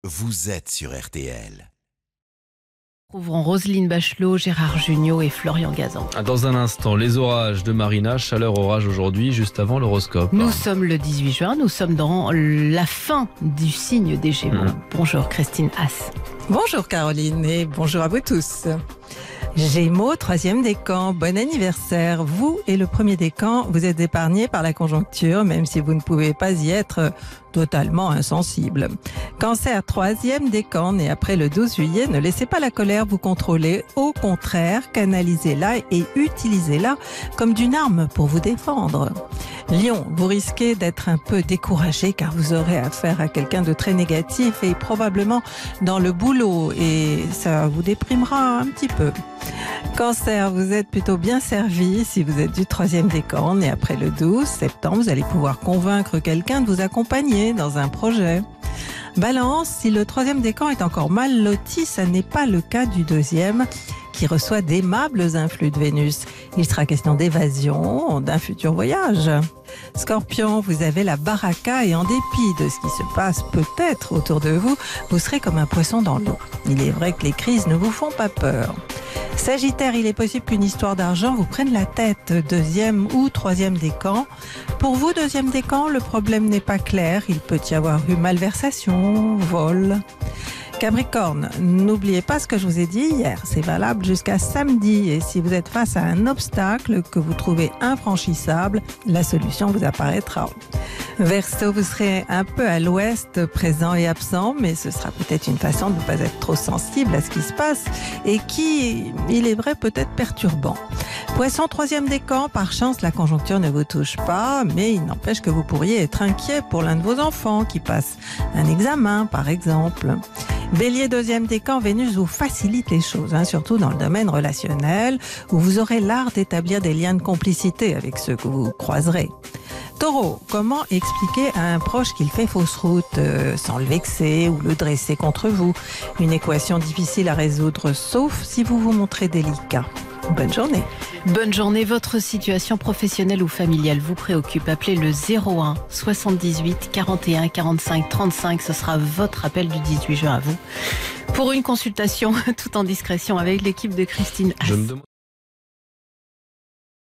vous êtes sur RTL. Trouverons Roselyne Bachelot, Gérard Jugnot et Florian Gazan. Dans un instant, les orages de Marina, chaleur orage aujourd'hui, juste avant l'horoscope. Nous sommes le 18 juin, nous sommes dans la fin du signe des Gémeaux. Bonjour Christine Haas. Bonjour Caroline et bonjour à vous tous. Gémeaux, 3e décan, bon anniversaire. Vous et le 1er décan, vous êtes épargnés par la conjoncture, même si vous ne pouvez pas y être totalement insensible. Cancer, 3e décan, né après le 12 juillet, ne laissez pas la colère vous contrôler. Au contraire, canalisez-la et utilisez-la comme d'une arme pour vous défendre. Lion, vous risquez d'être un peu découragé car vous aurez affaire à quelqu'un de très négatif et probablement dans le boulot et ça vous déprimera un petit peu. Cancer, vous êtes plutôt bien servi si vous êtes du 3e décan et après le 12 septembre, vous allez pouvoir convaincre quelqu'un de vous accompagner dans un projet. Balance, si le 3e décan est encore mal loti, ça n'est pas le cas du 2e qui reçoit d'aimables influx de Vénus. Il sera question d'évasion, d'un futur voyage. Scorpion, vous avez la baraka et en dépit de ce qui se passe peut-être autour de vous, vous serez comme un poisson dans l'eau. Il est vrai que les crises ne vous font pas peur. Sagittaire, il est possible qu'une histoire d'argent vous prenne la tête, 2e ou 3e décan. Pour vous, 2e décan, le problème n'est pas clair. Il peut y avoir eu malversation, vol. Capricorne, n'oubliez pas ce que je vous ai dit hier, c'est valable jusqu'à samedi et si vous êtes face à un obstacle que vous trouvez infranchissable, la solution vous apparaîtra. Verseau, vous serez un peu à l'ouest, présent et absent, mais ce sera peut-être une façon de ne pas être trop sensible à ce qui se passe et qui, il est vrai, peut être perturbant. Poisson, 3e décan, par chance la conjoncture ne vous touche pas, mais il n'empêche que vous pourriez être inquiet pour l'un de vos enfants qui passe un examen par exemple. Bélier, 2e décan, Vénus vous facilite les choses, surtout dans le domaine relationnel, où vous aurez l'art d'établir des liens de complicité avec ceux que vous croiserez. Taureau, comment expliquer à un proche qu'il fait fausse route sans le vexer ou le dresser contre vous? Une équation difficile à résoudre, sauf si vous vous montrez délicat. Bonne journée. Bonne journée. Votre situation professionnelle ou familiale vous préoccupe. Appelez le 01 78 41 45 35. Ce sera votre appel du 18 juin à vous. Pour une consultation tout en discrétion avec l'équipe de Christine Haas.